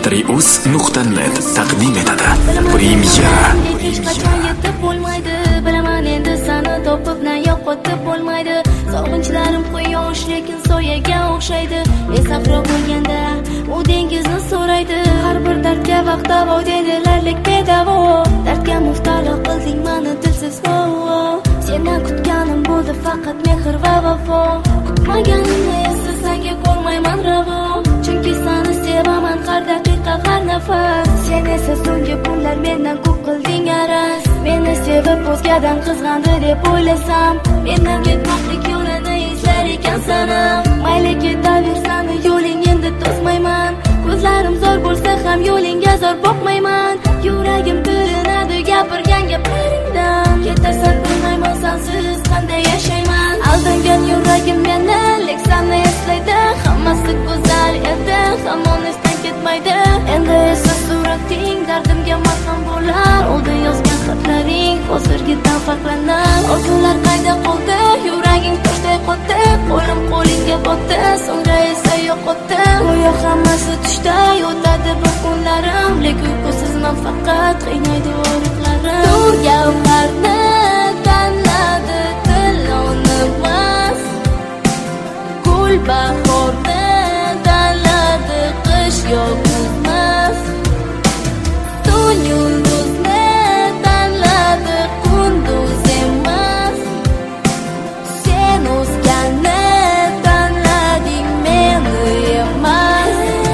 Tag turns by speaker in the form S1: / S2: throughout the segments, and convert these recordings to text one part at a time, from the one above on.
S1: mp3uz.net taqdim etadi. Premyera.
S2: Hech qachon yetib bo'lmaydi, bilaman endi seni topib na yo'qotib bo'lmaydi. Sog'inchlarim quyosh lekin soyaga o'xshaydi. Sahro bo'lganda u dengizni so'raydi. Har bir dardga vaqt davo dedilarlik bedavo. Dardga muftalo qilding meni dilsiz vo. Sendan kutganim bo'ldi faqat mehr va vafo. Kutmaganimni esa senga ko'rmayman ravo. Chunki seni sevaman har daqiqa har nafas. Sen esa so'nggi kunlar mendan ko'p qilding araz. Meni sevib o'zgadan qizg'andi deb o'ylasam, mendan ketmoqlik yo'lini izlar ekan sanam. Mayli ketaversan yo'ling endi to'smayman. Ko'zlarim zo'r bo'lsa ham yo'lingga zo'r boqmayman. Yuragim tilinadi gapirgan gaplaringdan. Ketasan bilmayman sensiz qanday yashayman. Aldangan yuragim meni leksani eslaydi. Hammasi go'zal edi, hamon esdan ketmaydi. Endi esa surating dardimga malham bo'lar. Oldi yozgan xatlaring hozirgidan farqlanar. Orzular qayda qoldi, yuraging toshday qotdi. Qo'lim qo'lingga botdi, so'ngra esa yo'qotdi. Go'yo hammasi tushday o'tadi bu kunlarim. Lekin uyqusizman faqat qiynaydi o'riqlarim. Gavharni tanladi tilonimiz, gul bahorni tanladi qish yozimiz. Tun yulduzni tanladi kunduz emas. Sen o'zganni tanlading meni emas.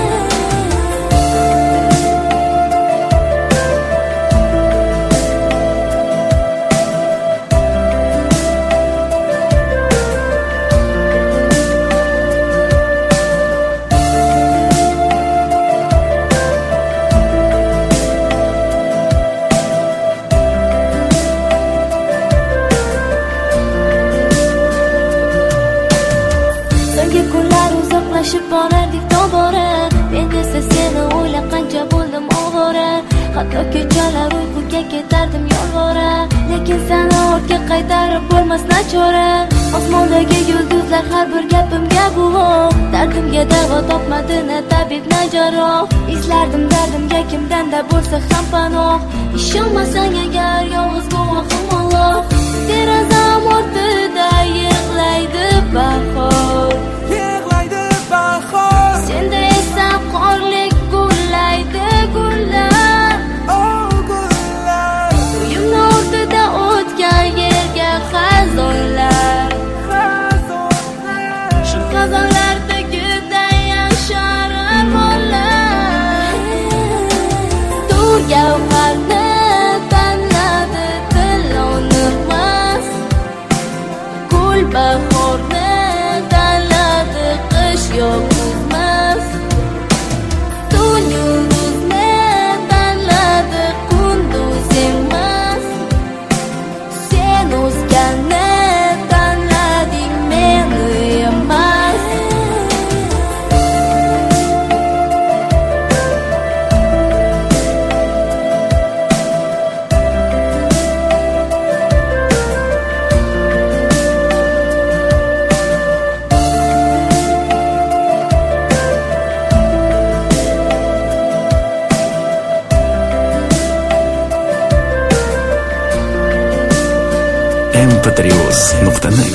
S2: Kunlar uzoqlashib borardik tobora. Men esa seni o'ylab qancha bo'ldim ovora. Hatto kechalar uyquga ketardim yolvora. Lekin seni ortga qaytarib bo'lmas nachora. Osmondagi yulduzlar har bir gapimga guvoh. Dardimga davo topmadi na tabib na jarroh. Izlardim dardimga kimdanda bo'lsa ham panoh. Ishonmasang agar yolg'iz guvohim Alloh. Derazam ortida yig'laydi bahor. Senda esa qorlik gullaydi gullar. Uyimni o'rtada o'tgan yerga xazonlar. Shu xazonlardagida yashar armonlar. Gavharni tanladi tilonimiz, gul bahorni tanladi qish yozimiz. Tun yulduzni tanladi kunduz emas. Sen o'zganni tanlading meni emas.
S1: mp3uz.net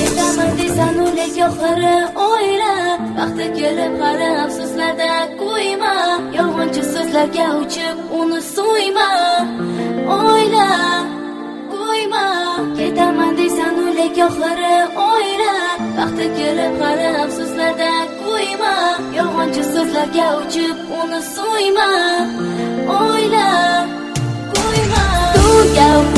S2: vaqti kelib hali afsuslarda qo'yma. Yolg'onchi so'zlarga uchib uni so'yma. O'yla, qo'yma. Ketaman deysan o'lik oxiri o'yla. Vaqti kelib hali afsuslarda qo'yma. Yolg'onchi so'zlarga uchib uni so'yma. O'yla, qo'yma.